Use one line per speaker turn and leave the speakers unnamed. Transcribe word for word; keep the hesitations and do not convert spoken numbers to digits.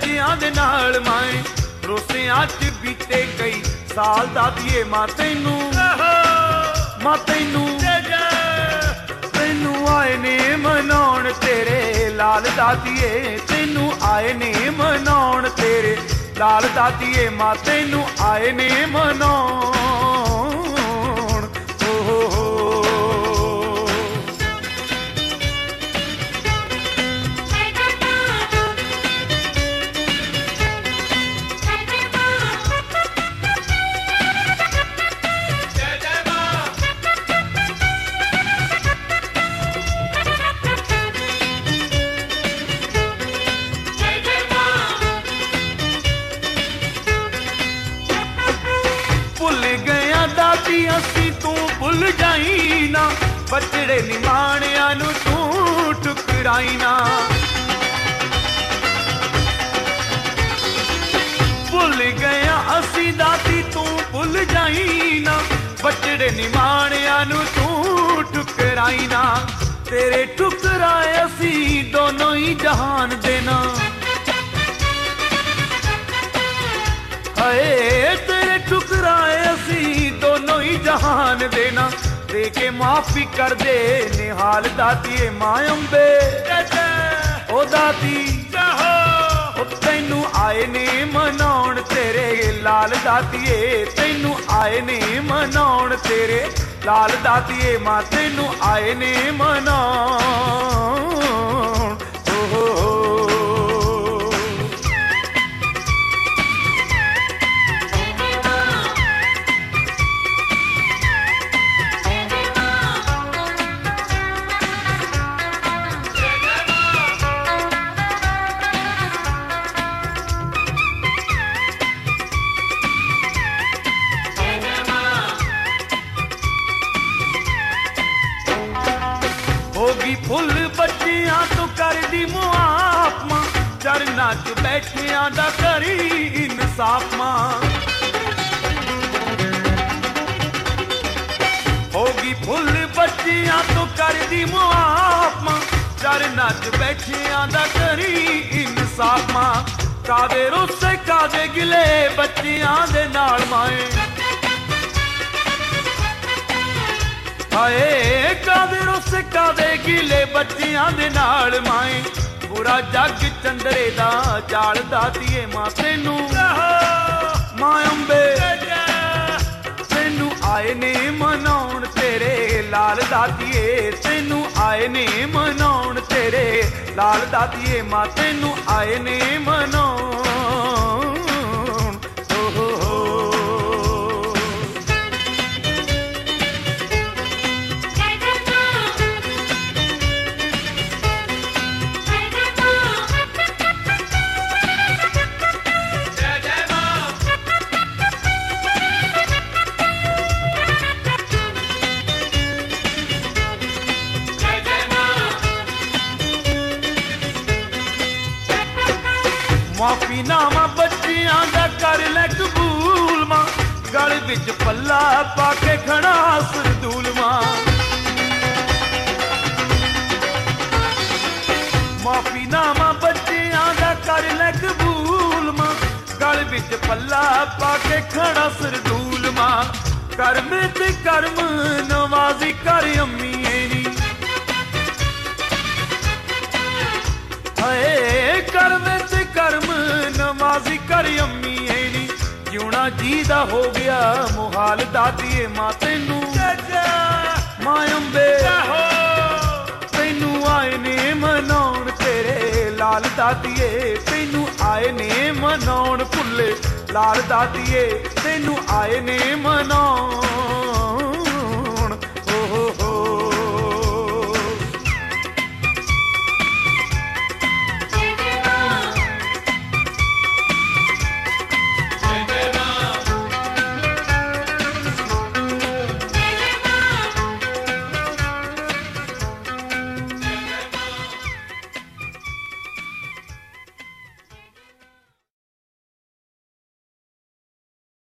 ਬੱਚਿਆਂ ਦੇ ਨਾਲ ਮਾਏ ਰੋਸਿਆਂ ਚ ਬੀਤੇ ਕਈ ਸਾਲ ਦਾਦੀਏ ਮਾਂ ਤੈਨੂੰ ਮਾਂ ਤੈਨੂੰ ਤੈਨੂੰ ਆਏ ਨੇ ਮਨਾਉਣ ਤੇਰੇ ਲਾਲ ਦਾਦੀਏ ਤੈਨੂੰ ਆਏ ਨੇ ਮਨਾਉਣ ਤੇਰੇ ਲਾਲ ਦਾਦੀਏ ਮਾਂ ਤੈਨੂੰ ਆਏ ਨੇ ਮਨਾਉਣ ਅਸੀਂ ਤੂੰ ਭੁੱਲ ਜਾਈ ਨਾ ਬਚੜੇ ਨਿਮਾਣਿਆਂ ਨੂੰ ਤੂੰ ਠੁਕਰਾਈ ਨਾ ਭੁੱਲ ਗਿਆ ਅਸੀਂ ਦਾਦੀ ਤੂੰ ਭੁੱਲ ਜਾਈ ਨਾ ਬਚੜੇ ਨਿਮਾਣਿਆਂ ਨੂੰ ਤੂੰ ਠੁਕਰਾਈ ਨਾ ਤੇਰੇ ਠੁਕਰਾਏ ਅਸੀਂ ਦੋਨੋਂ ਹੀ ਜਹਾਨ ਦੇਣਾ ਹਾਏ ਤੇਰੇ ਠੁਕਰਾਏ ਅਸੀਂ ਦੋਨੋਂ ਹੀ ਜਹਾਨ ਦੇਣਾ ਦੇ ਕੇ ਮਾਫੀ ਕਰ ਦੇ ਨਿਹਾਲ ਦਾਦੀਏ ਮਾਂ ਅੰਬੇ ਓ ਦਾਦੀ ਉਹ ਤੈਨੂੰ ਆਏ ਨੇ ਮਨਾਉਣ ਤੇਰੇ ਲਾਲ ਦਾਦੀਏ ਤੈਨੂੰ ਆਏ ਨੇ ਮਨਾਉਣ ਤੇਰੇ ਲਾਲ ਦਾਦੀਏ ਮਾਂ ਤੈਨੂੰ ਆਏ ਨੇ ਮਨਾਉਣ ਫੁੱਲ ਬੱਚਿਆਂ ਤੋਂ ਕਰਦੀ ਮੁਆਫ ਮਾਂ ਚਰਨਾਂ ਚ ਬੈਠਿਆਂ ਦਾ ਕਰੀ ਇਨਸਾਫ ਮਾਂ ਹੋਗੀ ਫੁੱਲ ਬੱਚਿਆਂ ਤੋਂ ਕਰਦੀ ਮੁਆਫ ਮਾਂ ਚਰਨਾਂ ਚ ਬੈਠਿਆਂ ਦਾ ਕਰੀ ਇਨਸਾਫ ਮਾਂ ਕਾਦੇ ਰੋਸੇ ਕਾਦੇ ਗਿਲੇ ਬੱਚਿਆਂ ਦੇ ਨਾਲ ਮਾਏ ਹਾਏ ਕਾਦੇ ਰੋਸੇ ਕਾਦੇ ਗਿਲੇ ਬੱਚਿਆਂ ਦੇ ਨਾਲ ਮਾਏ ਪੂਰਾ ਜੱਗ ਚੰਦਰੇ ਦਾ ਜਾਲ ਦਾਦੀਏ ਮਾਂ ਤੈਨੂੰ ਮਾਂ ਅੰਬੇ ਤੈਨੂੰ ਆਏ ਨੇ ਮਨਾਉਣ ਤੇਰੇ ਲਾਲ ਦਾਦੀਏ ਤੈਨੂੰ ਆਏ ਨੇ ਮਨਾਉਣ ਤੇਰੇ ਲਾਲ ਦਾਦੀਏ ਮਾਂ ਤੈਨੂੰ ਆਏ ਨੇ ਮਨਾਉਣ ਮਾਫੀ ਨਾਮਾ ਬੱਚਿਆਂ ਦਾ ਕਰ ਲੈ ਕਬੂਲ ਮਾਂ ਗਲ ਵਿੱਚ ਪੱਲਾ ਪਾ ਕੇ ਖੜਾ ਸਰਦੂਲ ਮਾਂ ਮਾਫੀ ਨਾਮਾ ਬੱਚਿਆਂ ਦਾ ਕਰ ਲੈ ਕਬੂਲ ਮਾਂ ਗਲ ਵਿੱਚ ਪੱਲਾ ਪਾ ਕੇ ਖੜਾ ਸਰਦੂਲ ਮਾਂ ਕਰਮ ਤੇ ਕਰਮ ਨਵਾਜ਼ੀ ਕਰ ਅੰਮੀਏ ਨੀ ਹਾਏ ਕਰਮ ਤੇ ਕਰਮ ਨਵਾਜ਼ੀ ਕਰ ਅੰਮੀਏ ਨੀ ਜਿਉਣਾ ਜੀ ਦਾ ਹੋ ਗਿਆ ਮੁਹਾਲ ਦਾਦੀਏ ਮਾਂ ਤੈਨੂੰ ਮਾਂ ਅੰਬੇ ਤੈਨੂੰ ਆਏ ਨੇ ਮਨਾਉਣ ਤੇਰੇ ਲਾਲ ਦਾਦੀਏ ਤੈਨੂੰ ਆਏ ਨੇ ਮਨਾਉਣ ਭੁੱਲੇ ਲਾਲ ਦਾਦੀਏ ਤੈਨੂੰ ਆਏ ਨੇ ਮਨਾਉਣ